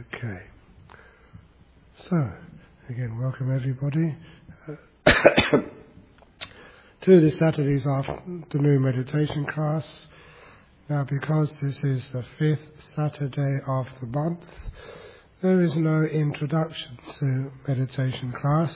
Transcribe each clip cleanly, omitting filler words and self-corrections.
Okay. So, again, welcome everybody to this Saturday's afternoon meditation class. Now, because this is the 5th Saturday of the month, there is no introduction to meditation class,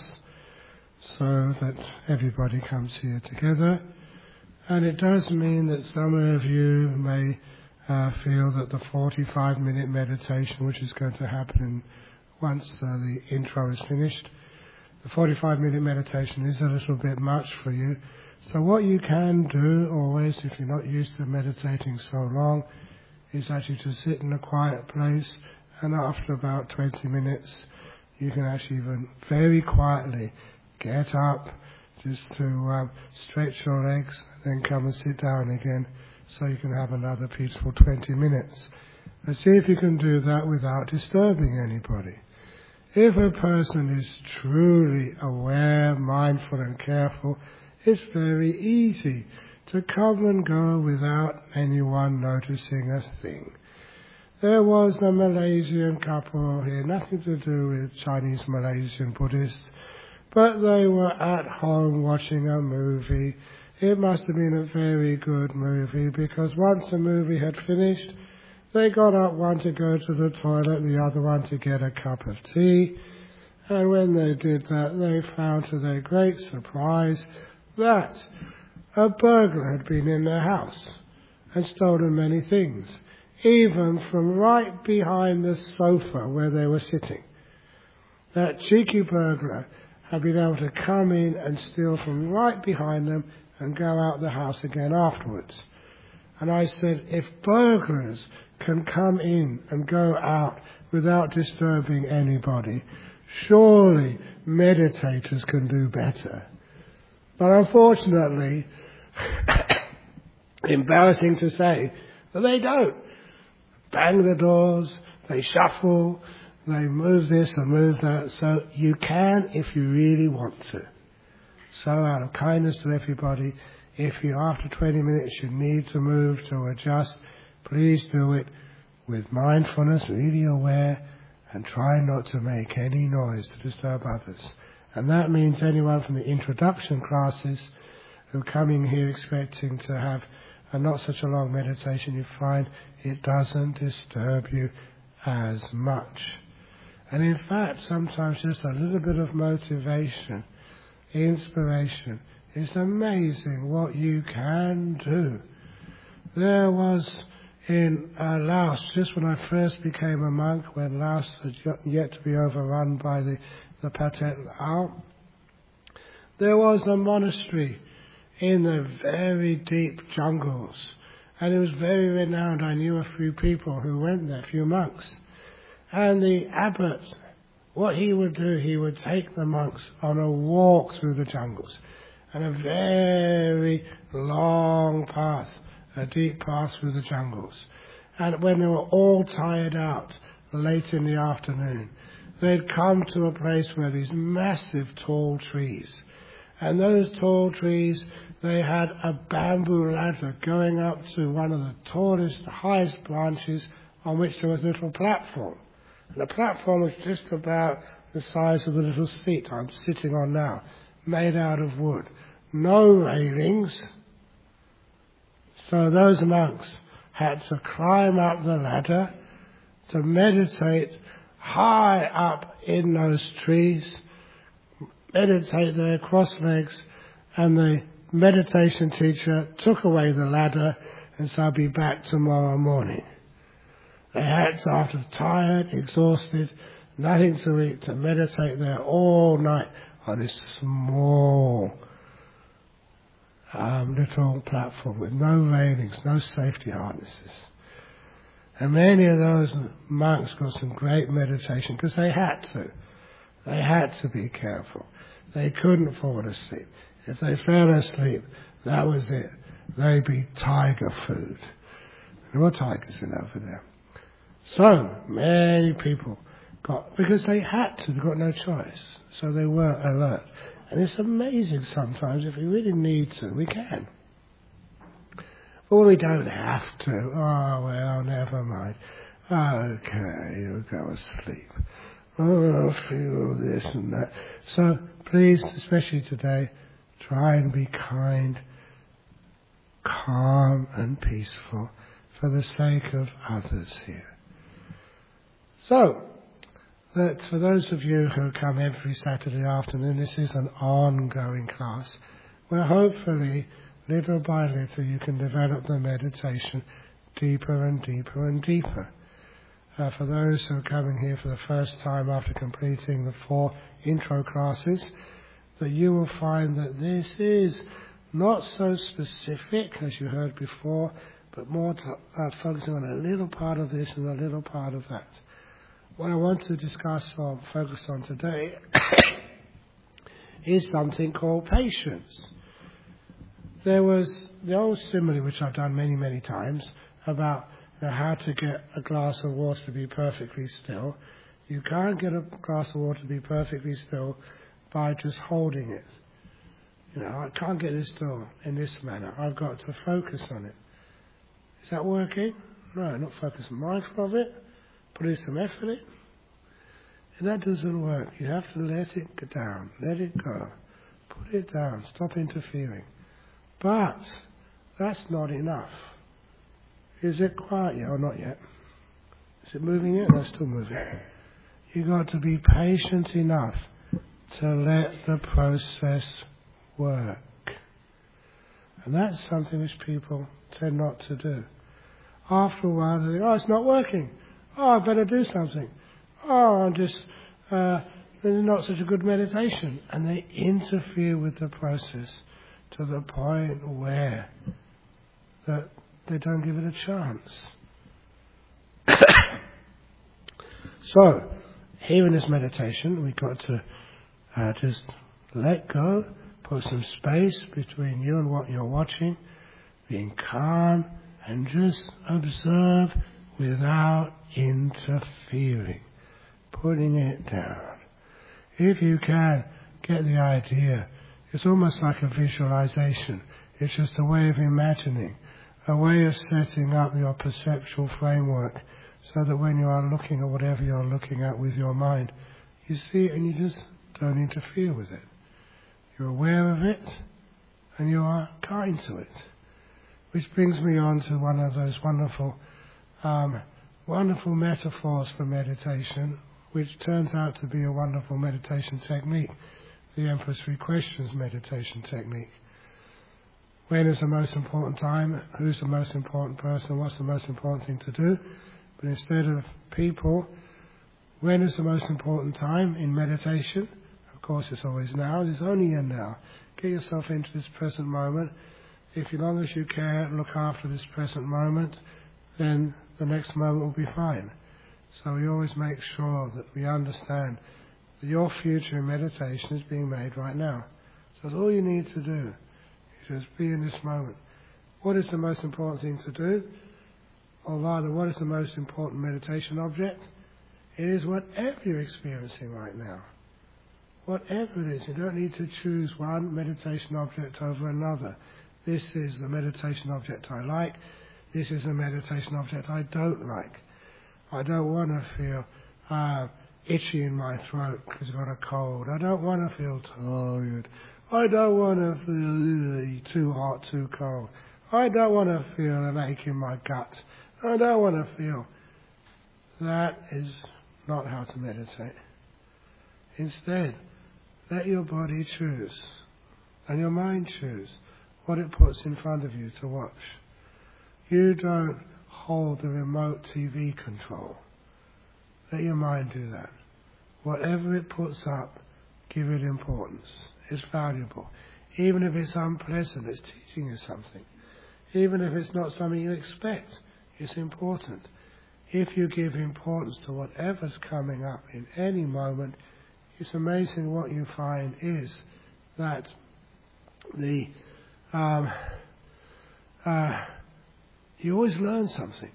so that everybody comes here together. And it does mean that some of you may feel that the 45-minute meditation, which is going to happen once the intro is finished, the 45-minute meditation is a little bit much for you. So what you can do always, if you're not used to meditating so long, is actually to sit in a quiet place, and after about 20 minutes you can actually even very quietly get up just to stretch your legs, then come and sit down again, so you can have another peaceful 20 minutes. And see if you can do that without disturbing anybody. If a person is truly aware, mindful and careful, it's very easy to come and go without anyone noticing a thing. There was a Malaysian couple here, nothing to do with Chinese Malaysian Buddhists, but they were at home watching a movie. It must have been a very good movie, because once the movie had finished, they got up, one to go to the toilet, the other one to get a cup of tea. And when they did that, they found to their great surprise that a burglar had been in their house and stolen many things, even from right behind the sofa where they were sitting. That cheeky burglar had been able to come in and steal from right behind them and go out the house again afterwards. And I said, if burglars can come in and go out without disturbing anybody, surely meditators can do better. But unfortunately, embarrassing to say, that they don't. Bang the doors, they shuffle, they move this and move that. So you can if you really want to. So out of kindness to everybody, if you after 20 minutes you need to move, to adjust, please do it with mindfulness, really aware, and try not to make any noise to disturb others. And that means anyone from the introduction classes who come in here expecting to have a not such a long meditation, you find it doesn't disturb you as much. And in fact, sometimes just a little bit of motivation, inspiration, it's amazing what you can do. There was in Laos, just when I first became a monk, when Laos had yet to be overrun by the Pathet Lao, there was a monastery in the very deep jungles, and it was very renowned. I knew a few people who went there, a few monks. And the abbot, what he would do, he would take the monks on a walk through the jungles, and a very long path, a deep path through the jungles. And when they were all tired out, late in the afternoon, they'd come to a place where these massive tall trees, and those tall trees, they had a bamboo ladder going up to one of the tallest, highest branches, on which there was a little platform. And the platform was just about the size of the little seat I'm sitting on now, made out of wood. No railings. So those monks had to climb up the ladder to meditate high up in those trees, meditate there, cross legs, and the meditation teacher took away the ladder and said, I'll be back tomorrow morning. They had to, after tired, exhausted, nothing to eat, to meditate there all night on this small little platform with no railings, no safety harnesses. And many of those monks got some great meditation because they had to. They had to be careful. They couldn't fall asleep. If they fell asleep, that was it. They'd be tiger food. There were tigers in over there. So many people got, because they had to, they got no choice. So they were alert. And it's amazing sometimes, if we really need to, we can. But when we don't have to, oh well, never mind. Okay, you'll go asleep. Oh, I feel this and that. So please, especially today, try and be kind, calm and peaceful for the sake of others here. So, that for those of you who come every Saturday afternoon, this is an ongoing class where hopefully, little by little, you can develop the meditation deeper and deeper and deeper. For those who are coming here for the first time after completing the 4 intro classes, that you will find that this is not so specific as you heard before, but more focusing on a little part of this and a little part of that. What I want to discuss or focus on today is something called patience. There was the old simile, which I've done many, many times, about how to get a glass of water to be perfectly still. You can't get a glass of water to be perfectly still by just holding it. I can't get it still in this manner. I've got to focus on it. Is that working? No, not focus. Mindful of it. Putting some effort in. And that doesn't work. You have to let it go down. Let it go. Put it down. Stop interfering. But that's not enough. Is it quiet yet or not yet? Is it moving yet? No, it's still moving. You've got to be patient enough to let the process work. And that's something which people tend not to do. After a while, they think, it's not working. I better do something. I'm just, this is not such a good meditation. And they interfere with the process to the point where that they don't give it a chance. So, here in this meditation, we've got to just let go, put some space between you and what you're watching, being calm, and just observe without interfering, putting it down. If you can get the idea, it's almost like a visualization. It's just a way of imagining, a way of setting up your perceptual framework so that when you are looking at whatever you're looking at with your mind, you see it and you just don't interfere with it. You're aware of it and you are kind to it. Which brings me on to one of those wonderful metaphors for meditation, which turns out to be a wonderful meditation technique, the Empress Three Questions meditation technique. When is the most important time? Who's the most important person? What's the most important thing to do? But instead of people, when is the most important time in meditation? Of course, it's always now. It's only a now. Get yourself into this present moment. If as long as you care, look after this present moment, then the next moment will be fine. So we always make sure that we understand that your future in meditation is being made right now. So that's all you need to do. You just be in this moment. What is the most important thing to do? Or rather, what is the most important meditation object? It is whatever you're experiencing right now. Whatever it is, you don't need to choose one meditation object over another. This is the meditation object I like. This is a meditation object I don't like. I don't want to feel itchy in my throat because I've got a cold. I don't want to feel tired. I don't want to feel too hot, too cold. I don't want to feel an ache in my gut. I don't want to feel. That is not how to meditate. Instead, let your body choose and your mind choose what it puts in front of you to watch. You don't hold the remote TV control. Let your mind do that. Whatever it puts up, give it importance. It's valuable. Even if it's unpleasant, it's teaching you something. Even if it's not something you expect, it's important. If you give importance to whatever's coming up in any moment, it's amazing what you find is that you always learn something.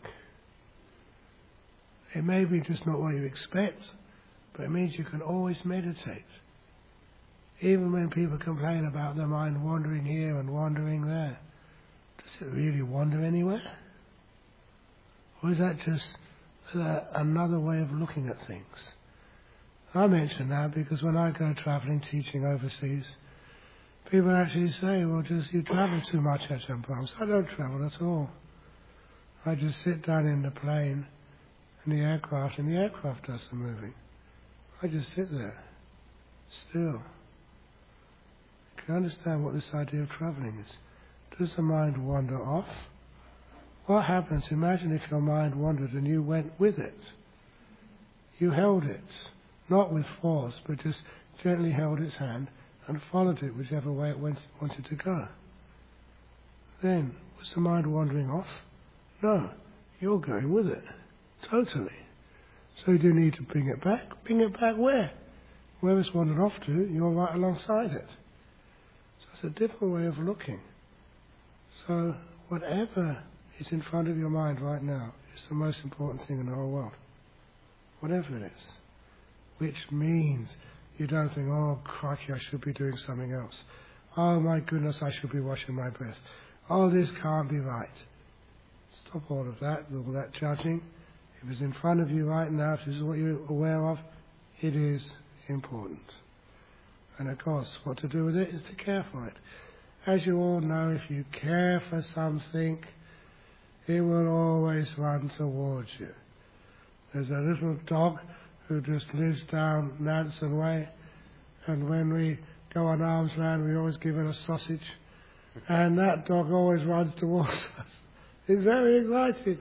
It may be just not what you expect, but it means you can always meditate. Even when people complain about their mind wandering here and wandering there, does it really wander anywhere? Or is that just another way of looking at things. I mention that because when I go travelling, teaching overseas, people actually say, well, just you travel too much, Ajahn Brahm. I don't travel at all. I just sit down in the plane, in the aircraft, and the aircraft does the moving. I just sit there, still. You can understand what this idea of travelling is. Does the mind wander off? What happens? Imagine if your mind wandered and you went with it. You held it, not with force, but just gently held its hand and followed it whichever way it wanted to go. Then, was the mind wandering off? No, you're going with it, totally. So you do need to bring it back. Bring it back where? Where it's wandered off to, you're right alongside it. So it's a different way of looking. So whatever is in front of your mind right now is the most important thing in the whole world. Whatever it is. Which means you don't think, oh, crikey, I should be doing something else. Oh, my goodness, I should be washing my breath. Oh, this can't be right. Stop all of that, all that judging. If it's in front of you right now, if this is what you're aware of, it is important. And of course, what to do with it is to care for it. As you all know, if you care for something, it will always run towards you. There's a little dog who just lives down Nansen Way, and when we go on arms round, we always give it a sausage, and that dog always runs towards us. He's very excited.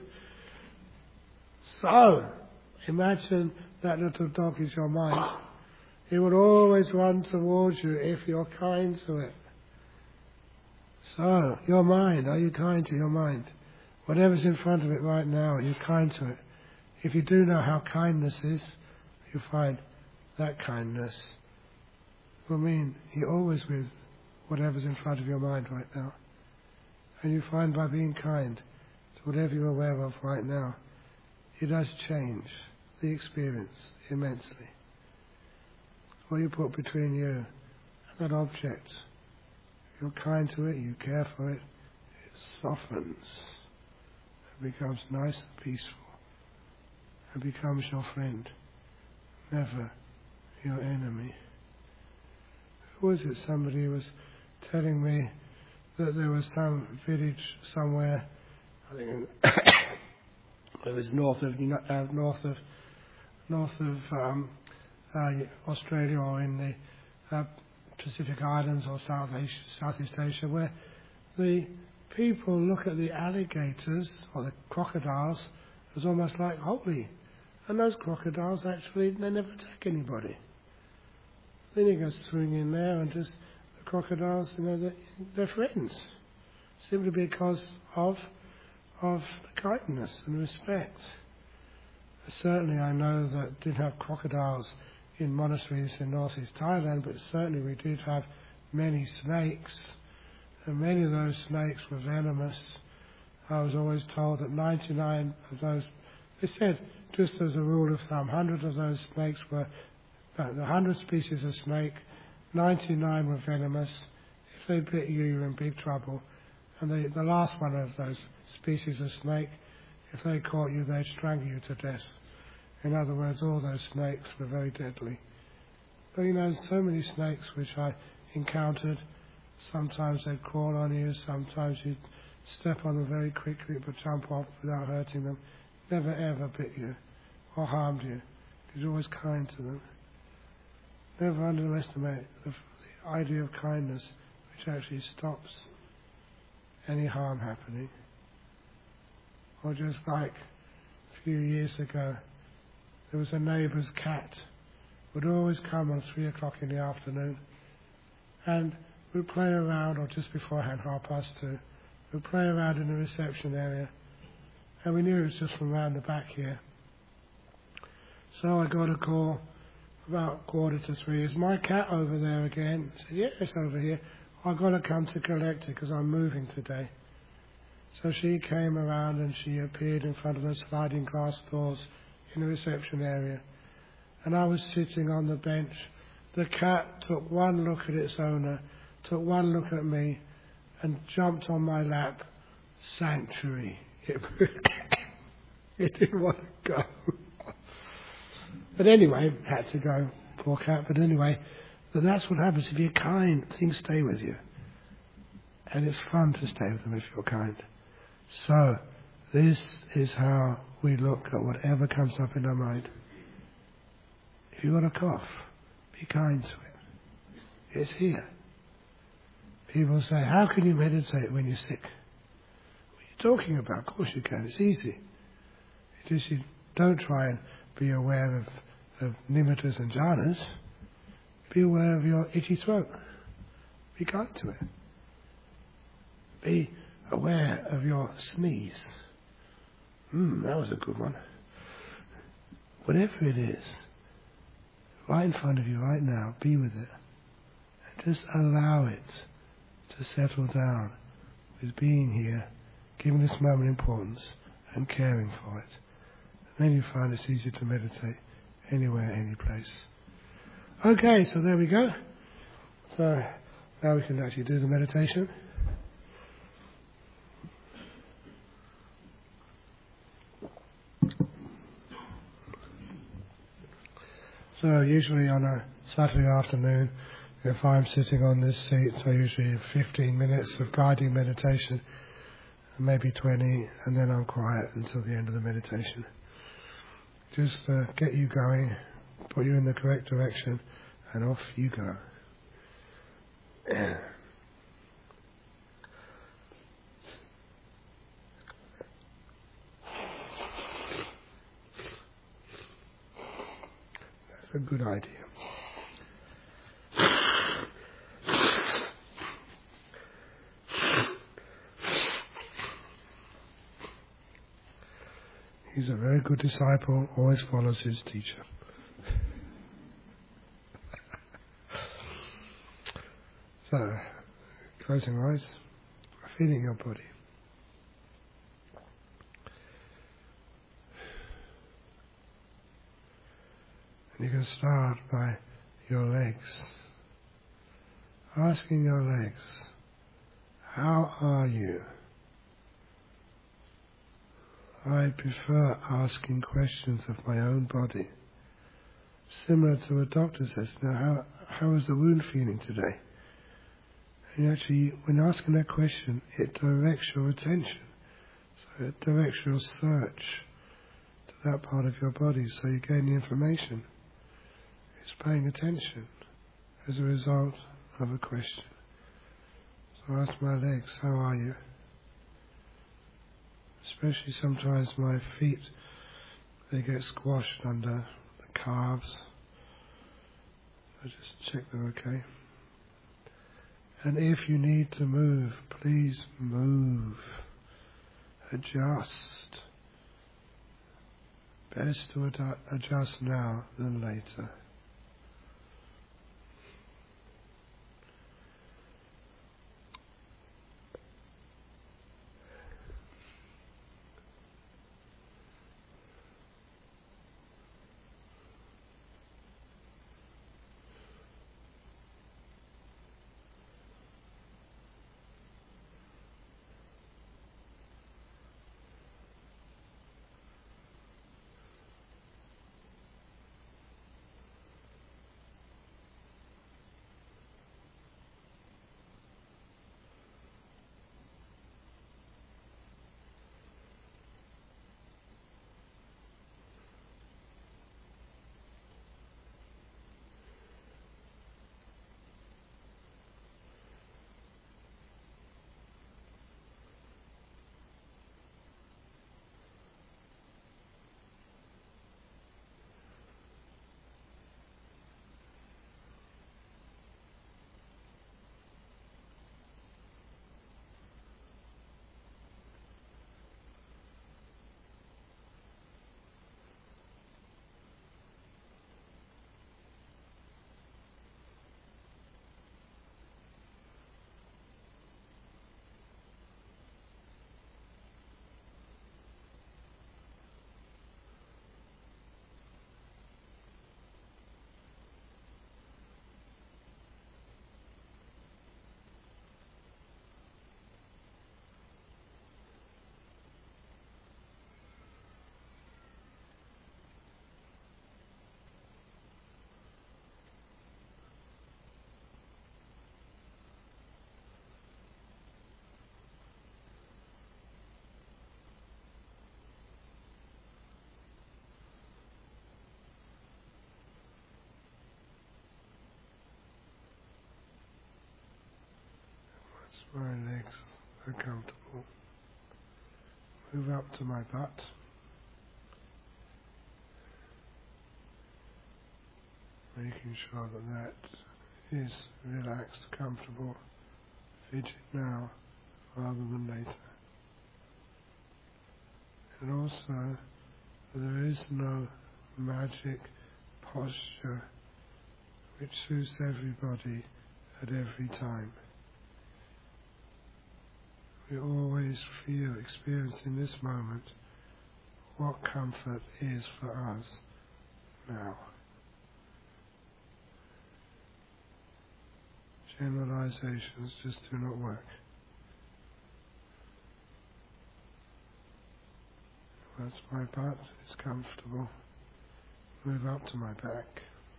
So, imagine that little dog is your mind. It will always run towards you if you're kind to it. So, your mind, are you kind to your mind? Whatever's in front of it right now, are you kind to it? If you do know how kindness is, you find that kindness will mean you're always with whatever's in front of your mind right now. And you find by being kind to whatever you're aware of right now, it does change the experience immensely. What you put between you and that object, you're kind to it, you care for it, it softens. It becomes nice and peaceful. It becomes your friend, never your enemy. Who was it? Somebody was telling me that there was some village somewhere, I think it was north of Australia, or in the Pacific Islands or Southeast Asia, where the people look at the alligators or the crocodiles as almost like holy. And those crocodiles actually, they never attack anybody. Then you go swimming in there and just, the crocodiles, they're friends. Simply because of the kindness and respect. Certainly I know that didn't have crocodiles in monasteries in northeast Thailand, but certainly we did have many snakes, and many of those snakes were venomous. I was always told that 99 of those, they said, just as a rule of thumb, 100 of those snakes were, the 100 species of snake, 99 were venomous. If they bit you, you're in big trouble. And the last one of those species of snake, if they caught you, they'd strangle you to death. In other words, all those snakes were very deadly. But so many snakes which I encountered, sometimes they'd crawl on you, sometimes you'd step on them very quickly but jump off without hurting them. Never ever bit you or harmed you. You're always kind to them. Never underestimate the idea of kindness, which actually stops any harm happening. Or just like a few years ago, there was a neighbour's cat would always come on 3 o'clock in the afternoon and we'd play around, or just beforehand, 2:30, we'd play around in the reception area, and we knew it was just from round the back here. So I got a call about 2:45, is my cat over there again? I said, yeah, it's over here. I've got to come to collect it because I'm moving today. So she came around and she appeared in front of the sliding glass doors in the reception area. And I was sitting on the bench. The cat took one look at its owner, took one look at me, and jumped on my lap. Sanctuary. He didn't want to go. But anyway, had to go, poor cat. But anyway, but that's what happens. If you're kind, things stay with you. And it's fun to stay with them if you're kind. So, this is how we look at whatever comes up in our mind. If you've got a cough, be kind to it. It's here. People say, how can you meditate when you're sick? What are you talking about? Of course you can. It's easy. Just you don't try and be aware of nimittas and jhanas. Be aware of your itchy throat. Be kind to it. Be aware of your sneeze. That was a good one. Whatever it is, right in front of you right now, be with it. And just allow it to settle down with being here, giving this moment importance and caring for it. And then you find it's easier to meditate anywhere, any place. Okay, so there we go. So now we can actually do the meditation. So usually on a Saturday afternoon, if I'm sitting on this seat, so usually 15 minutes of guiding meditation, maybe 20, and then I'm quiet until the end of the meditation. Just get you going, put you in the correct direction, and off you go. That's a good idea. He's a very good disciple, always follows his teacher. So, closing eyes, feeling your body. And you can start by your legs. Asking your legs, how are you? I prefer asking questions of my own body. Similar to a doctor says, now how is the wound feeling today? And actually, when asking that question, it directs your attention. So it directs your search to that part of your body, so you gain the information. It's paying attention as a result of a question. So I ask my legs, how are you? Especially sometimes my feet, they get squashed under the calves. I just check they're okay. And if you need to move, please move. Adjust. Best to adjust now than later. My legs are comfortable. Move up to my butt. Making sure that is relaxed, comfortable. Fidget now rather than later. And also, there is no magic posture which suits everybody at every time. We always experience in this moment what comfort is for us now. Generalizations just do not work. That's my butt, it's comfortable. Move up to my back.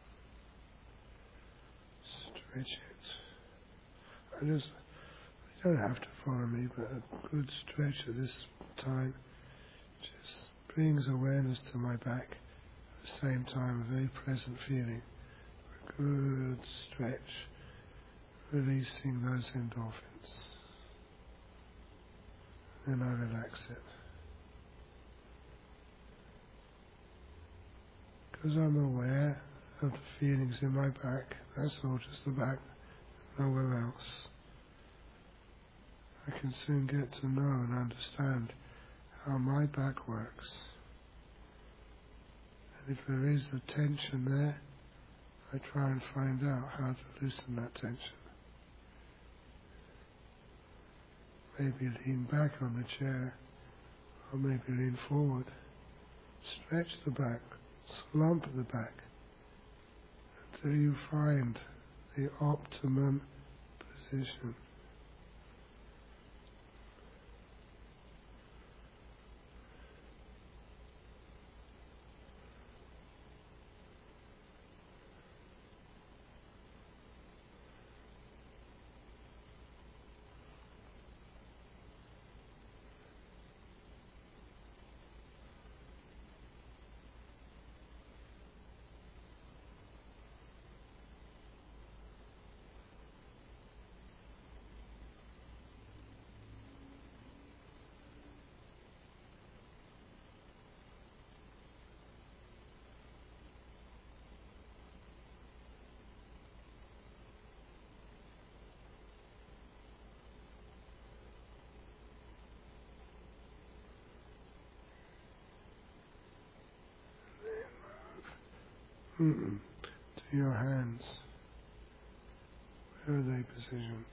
Stretch it. You don't have to follow me, but a good stretch at this time just brings awareness to my back. At the same time, a very pleasant feeling. A good stretch, releasing those endorphins. Then I relax it. Because I'm aware of the feelings in my back, that's all, just the back, nowhere else. I can soon get to know and understand how my back works. And if there is a tension there, I try and find out how to loosen that tension. Maybe lean back on the chair, or maybe lean forward. Stretch the back, slump the back, until you find the optimum position. To your hands. Where are they positioned?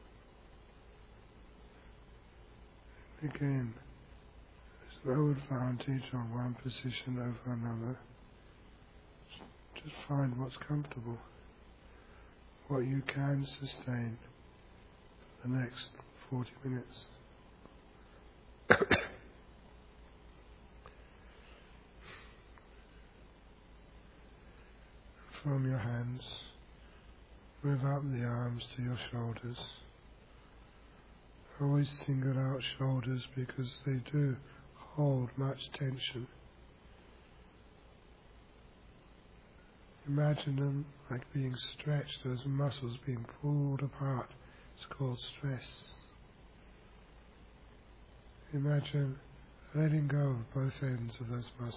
Again, there's no advantage on one position over another. Just find what's comfortable, what you can sustain for the next 40 minutes. From your hands, move up the arms to your shoulders. Always single out shoulders because they do hold much tension. Imagine them like being stretched, those muscles being pulled apart. It's called stress. Imagine letting go of both ends of those muscles.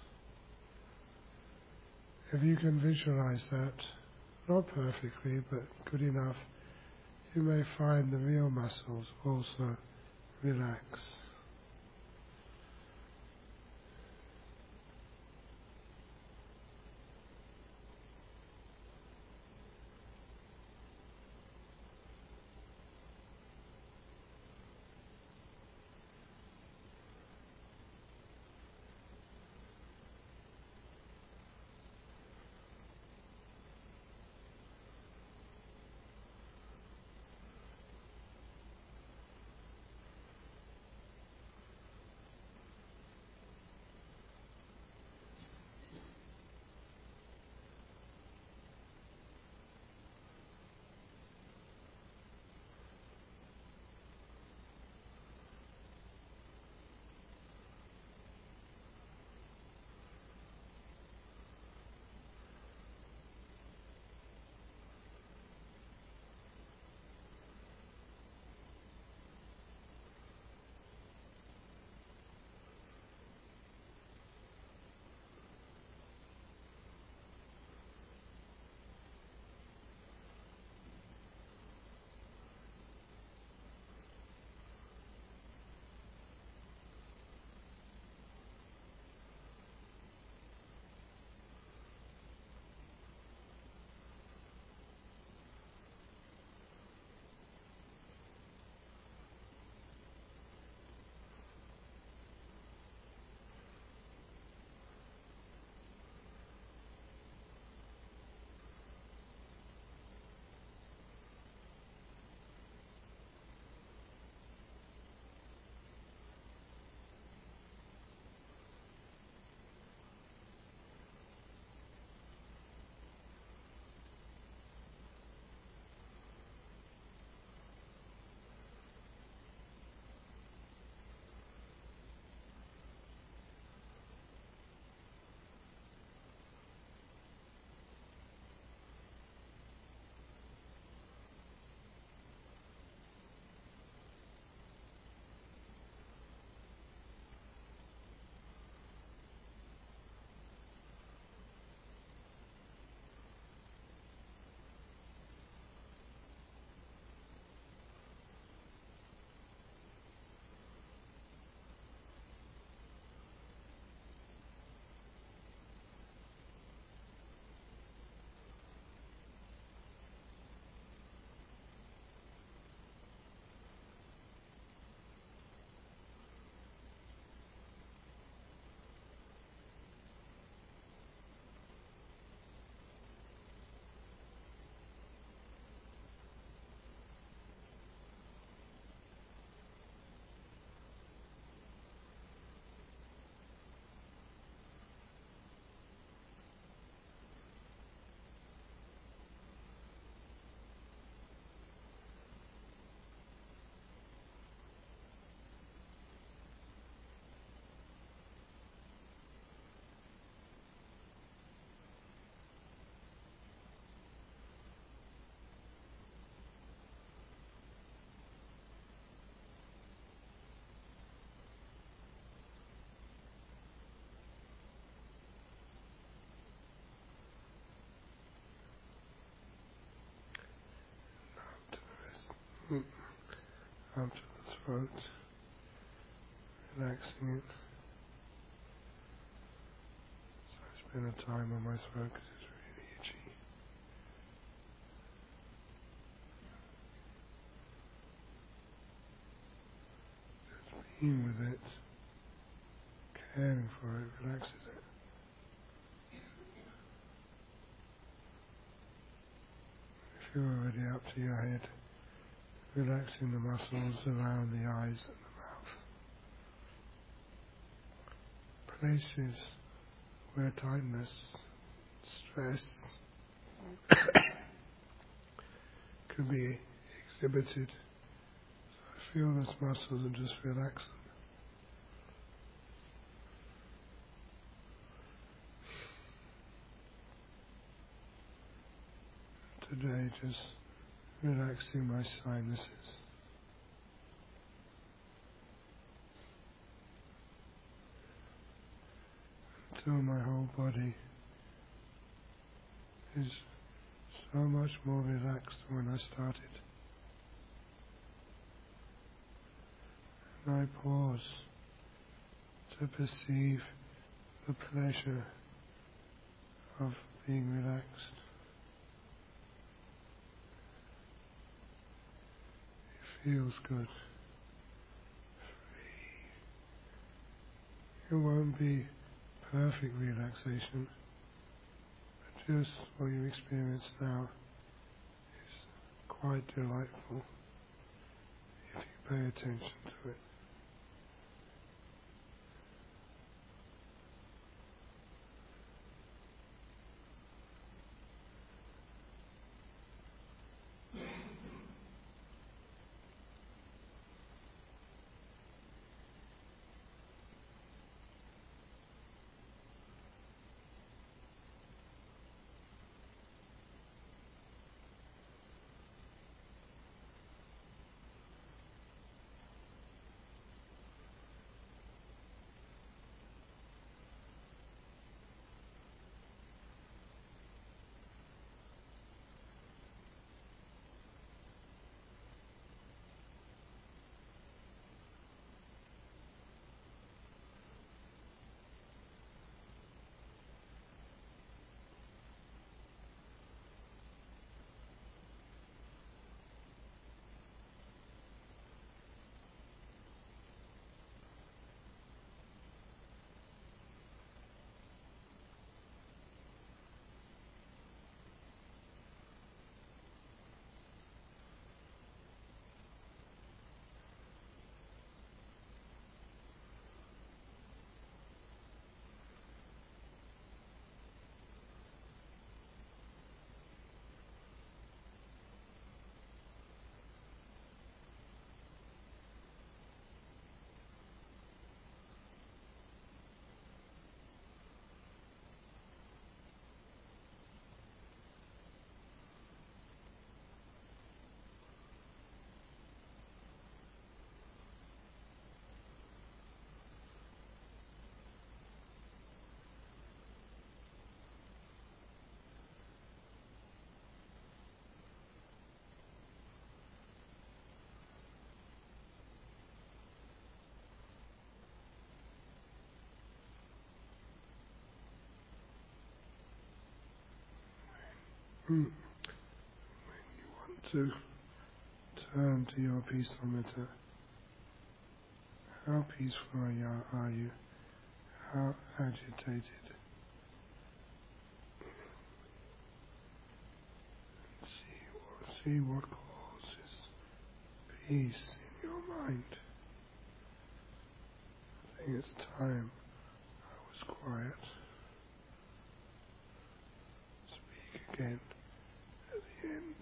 If you can visualize that, not perfectly, but good enough, you may find the real muscles also relax. up to the throat, relaxing it. So I spend a time on my throat because it's really itchy. Just being with it, caring for it, relaxes it. If you're already up to your head, relaxing the muscles around the eyes and the mouth. Places where tightness, stress can be exhibited. So feel those muscles and just relax them. Today, just relaxing my sinuses. Until my whole body is so much more relaxed than when I started. And I pause to perceive the pleasure of being relaxed. It feels good. Free. It won't be perfect relaxation, but just what you experience now is quite delightful if you pay attention to it. When you want to turn to your peaceful meter, how peaceful are you? How agitated? See what causes peace in your mind. I think it's time I was quiet. Speak again at the end.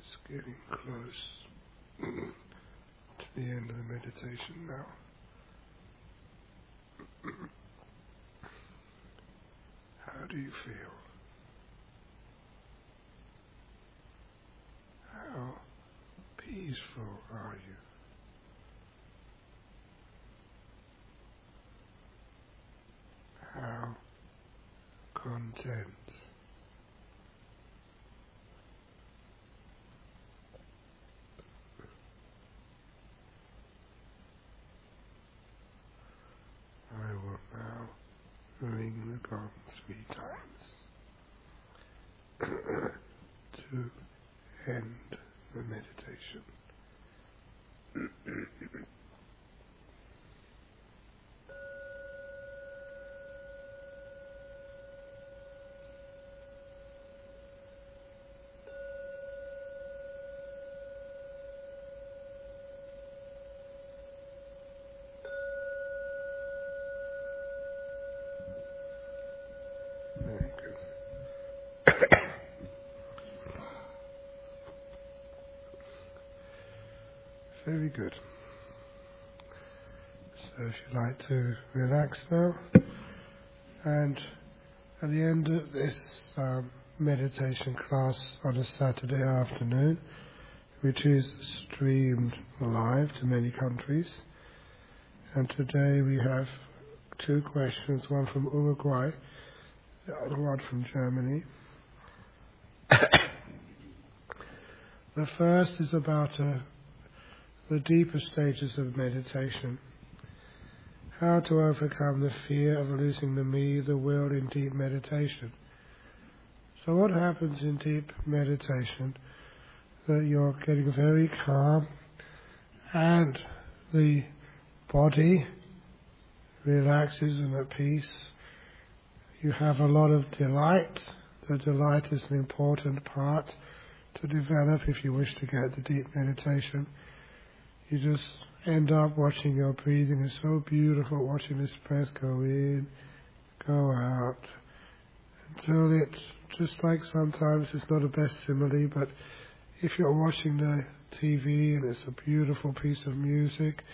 It's getting close to the end of the meditation now. How do you feel? How peaceful are you? How content? I will now ring the gong 3 times to end the meditation. Very good. Very good. So if you'd like to relax now, and at the end of this meditation class on a Saturday afternoon, which is streamed live to many countries, and today we have 2 questions, one from Uruguay, the other one from Germany. The first is about the deeper stages of meditation. How to overcome the fear of losing the me, the will, in deep meditation. So what happens in deep meditation? That you're getting very calm and the body relaxes and at peace. You have a lot of delight. The delight is an important part to develop if you wish to get the deep meditation. You just end up watching your breathing. It's so beautiful watching this breath go in, go out, until it's just like sometimes it's not the best simile, but if you're watching the TV and it's a beautiful piece of music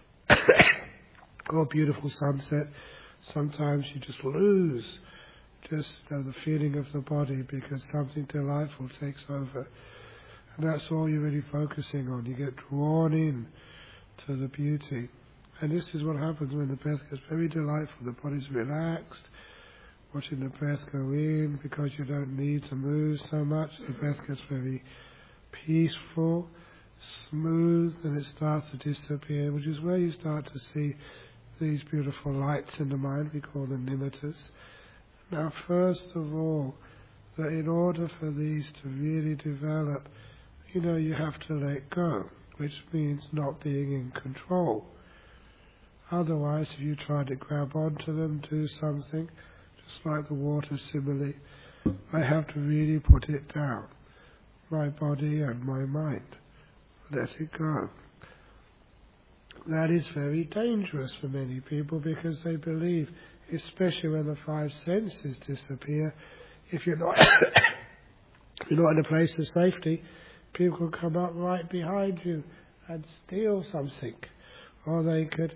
or a beautiful sunset, sometimes you just lose the feeling of the body because something delightful takes over. And that's all you're really focusing on. You get drawn in to the beauty. And this is what happens when the breath gets very delightful. The body's relaxed, watching the breath go in because you don't need to move so much. The breath gets very peaceful, smooth, and it starts to disappear, which is where you start to see these beautiful lights in the mind. We call them nimittas. Now, first of all, that in order for these to really develop, you have to let go, which means not being in control. Otherwise, if you try to grab onto them, do something, just like the water simile, I have to really put it down, my body and my mind. Let it go. That is very dangerous for many people because they believe, especially when the 5 senses disappear, if you're not you're not in a place of safety, people could come up right behind you and steal something, or they could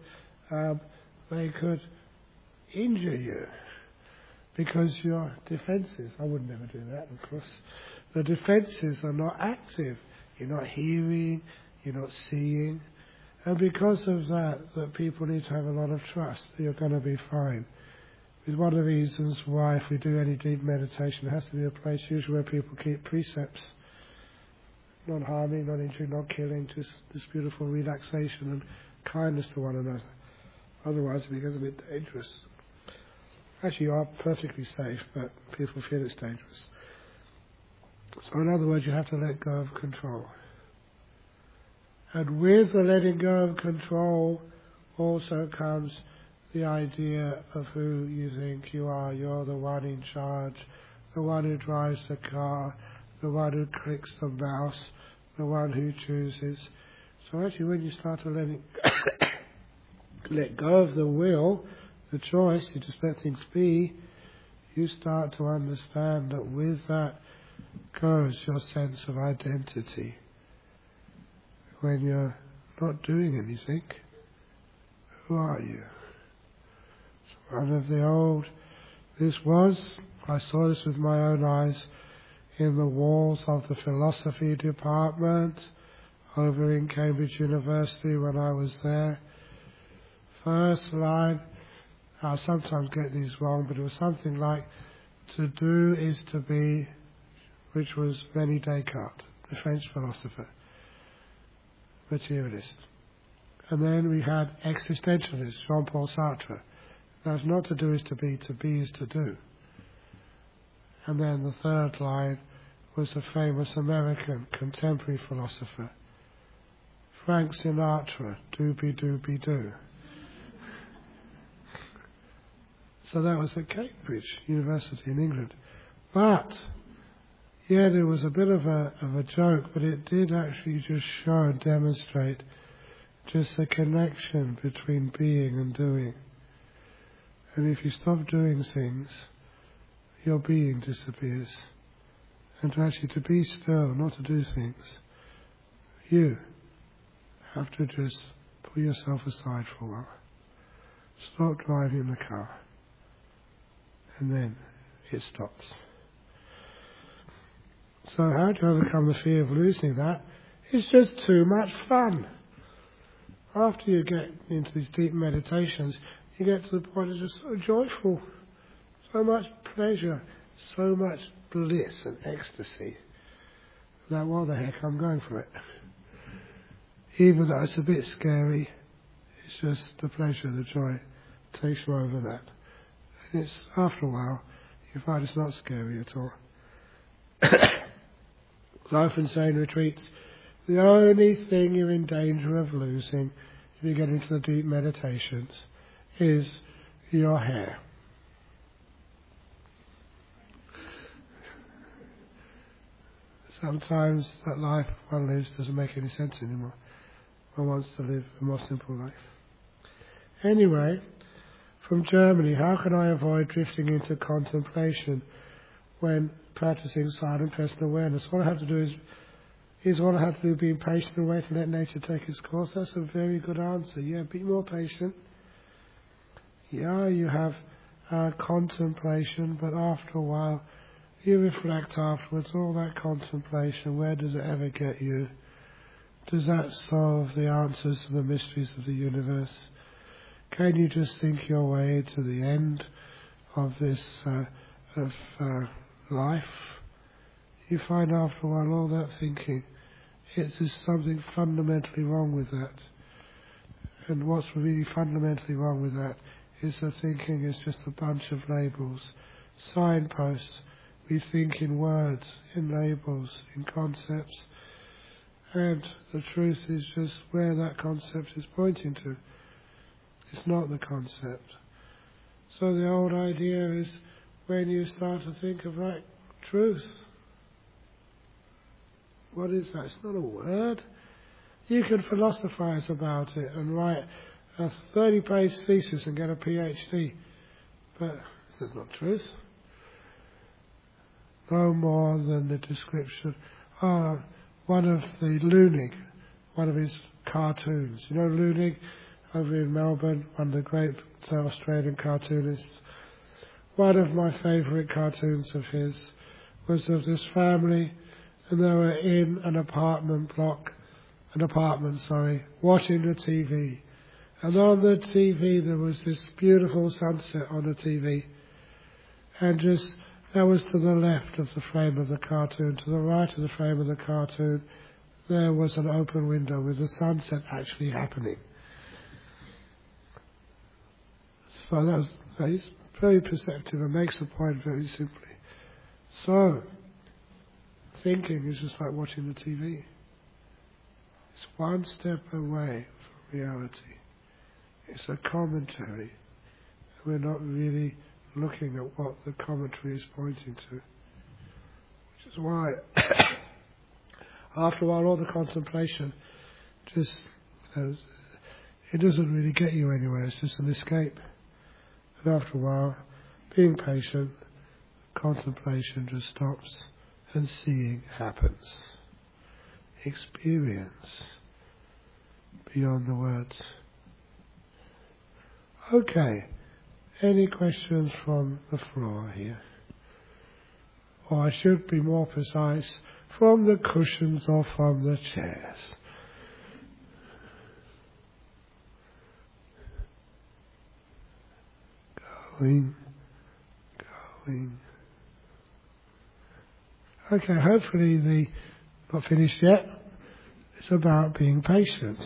injure you because your defences. I would never do that, of course. The defences are not active. You're not hearing, you're not seeing, and because of that people need to have a lot of trust that you're going to be fine. It's one of the reasons why, if we do any deep meditation, it has to be a place usually where people keep precepts. Not harming, not injuring, not killing, just this beautiful relaxation and kindness to one another. Otherwise it becomes a bit dangerous. Actually, you are perfectly safe, but people feel it's dangerous. So in other words, you have to let go of control. And with the letting go of control also comes the idea of who you think you are. You're the one in charge, the one who drives the car, the one who clicks the mouse, the one who chooses. So actually when you start to let go of the will, the choice, you just let things be, you start to understand that with that goes your sense of identity. When you're not doing anything, who are you? It's one of the old, I saw this with my own eyes in the walls of the philosophy department over in Cambridge University when I was there. First line, I sometimes get these wrong, but it was something like, to do is to be, which was René Descartes, the French philosopher, materialist. And then we had existentialist, Jean-Paul Sartre. That's not to do is to be is to do. And then the third line was the famous American contemporary philosopher, Frank Sinatra, doobie-doobie-doo. So that was at Cambridge University in England. But, yeah, there was a bit of a joke, but it did actually just show and demonstrate just the connection between being and doing. And if you stop doing things, your being disappears. And to be still, not to do things, you have to just pull yourself aside for a while. Stop driving the car. And then it stops. So how to overcome the fear of losing that? It's just too much fun. After you get into these deep meditations, you get to the point of just so joyful, so much pleasure, so much bliss and ecstasy. That, what the heck, I'm going for it. Even though it's a bit scary, it's just the pleasure, the joy takes you over that. And it's, after a while, you find it's not scary at all. I often say in retreats, the only thing you're in danger of losing if you get into the deep meditations is your hair. Sometimes that life one lives doesn't make any sense anymore. One wants to live a more simple life. Anyway, from Germany, how can I avoid drifting into contemplation when practicing silent present awareness? All I have to do is being patient and wait and let nature take its course. That's a very good answer. Yeah, be more patient. Yeah, you have contemplation, but after a while you reflect afterwards. All that contemplation, where does it ever get you? Does that solve the answers to the mysteries of the universe? Can you just think your way to the end of this life? You find after a while all that thinking, it's just something fundamentally wrong with that. And what's really fundamentally wrong with that is the thinking is just a bunch of labels, signposts. We think in words, in labels, in concepts. And the truth is just where that concept is pointing to. It's not the concept. So the old idea is when you start to think of like truth. What is that? It's not a word. You can philosophize about it and write a 30-page thesis and get a PhD. But that's not truth. No more than the description. One of the Lunig, one of his cartoons. You know Lunig over in Melbourne, one of the great Australian cartoonists. One of my favourite cartoons of his was of this family, and they were in an apartment, watching the TV. And on the TV there was this beautiful sunset on the TV. And just, that was to the left of the frame of the cartoon. To the right of the frame of the cartoon, there was an open window with the sunset actually happening. So he's very perceptive and makes the point very simply. So, thinking is just like watching the TV. It's one step away from reality. It's a commentary. We're not really looking at what the commentary is pointing to. Which is why, after a while, all the contemplation just, it doesn't really get you anywhere. It's just an escape. And after a while, being patient, contemplation just stops and seeing happens. Experience beyond the words. Okay, any questions from the floor here? Or I should be more precise, from the cushions or from the chairs. Going. Okay, hopefully not finished yet. It's about being patient.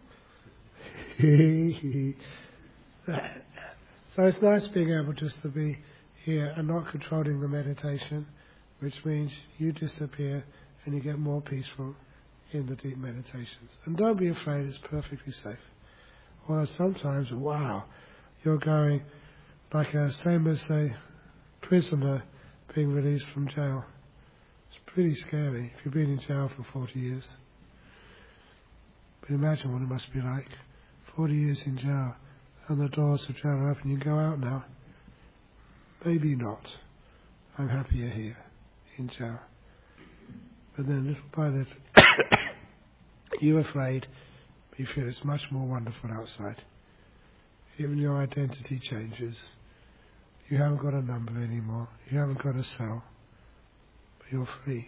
So it's nice being able just to be here and not controlling the meditation, which means you disappear and you get more peaceful in the deep meditations. And don't be afraid, it's perfectly safe. Or sometimes, wow, you're going like same as a prisoner being released from jail. It's pretty scary if you've been in jail for 40 years. But imagine what it must be like. 40 years in jail and the doors of jail are open. You can go out now. Maybe not. I'm happier here in jail. But then little by little, you're afraid, but you feel it's much more wonderful outside. Even your identity changes. You haven't got a number anymore. You haven't got a cell. But you're free.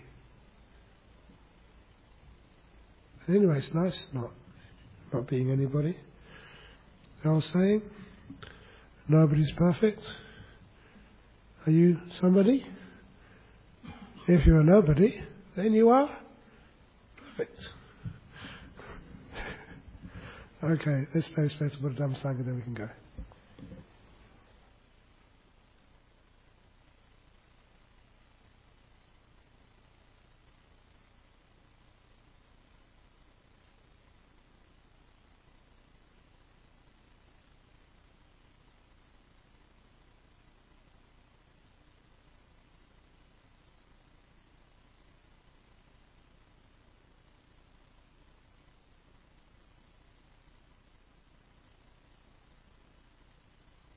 And anyway, it's nice not being anybody. The old saying, nobody's perfect. Are you somebody? If you're a nobody, then you are perfect. Okay, let's play Spaceboard Dhamma Sangha, then we can go.